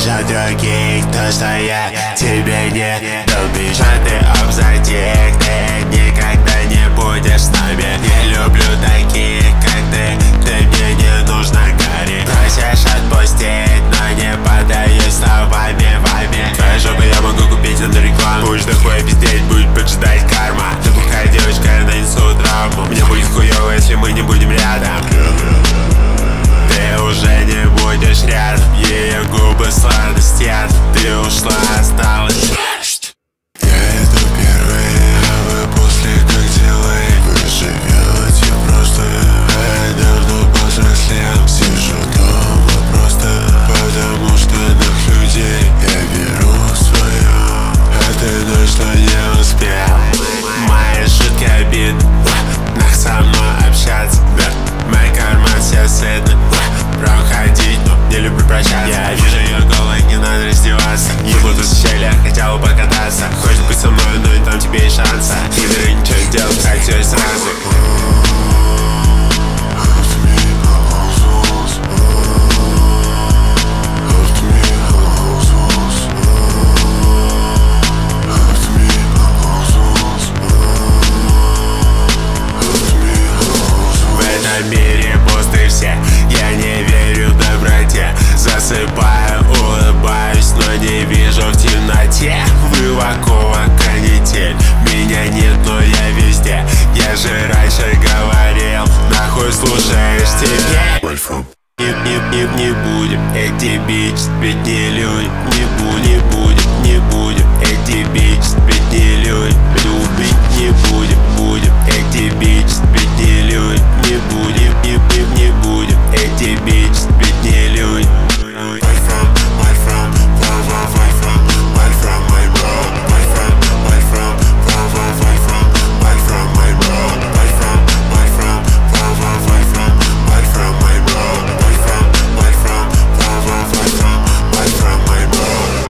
бежат другие, то, что я тебе не дал. Бежать ты обзатих, ты никогда не будешь с нами. Не люблю таких, как ты мне не нужна, Гарри. Просишь отпустить, но не поддаюсь словами вами. Твоя жопа я могу купить на рекламу. Будешь дохуя пиздеть, будет поджидать карма. Ты плохая девочка, я нанесу травму. Мне будет хуёво, если мы не будем рядом. Ты уже не будешь рядом. Ее губы сладостят. Ты ушла, осталась шерсть. Я иду первый, а вы после как дела? Вы живете просто, а я давно повзрослел. Сижу дома просто, потому что нах людей я беру свое, а ты точно не успел. Мои шутки обидны, нах со мной общаться. Мой карман все сытны, проходить, но не люблю прощаться. Я вижу ее голой, не надо раздеваться. Не буду в щелях, хотел бы покататься. Хочешь быть со мной, но и там тебе и шанса. Хитрый ничего не делать, хочу сразу. В мире пусты все, я не верю в доброте. Засыпаю, улыбаюсь, но не вижу в темноте. Вы в оковах канитель, меня нет, но я везде. Я же раньше говорил, нахуй слушаешь теперь. Не будем эти бич, ведь не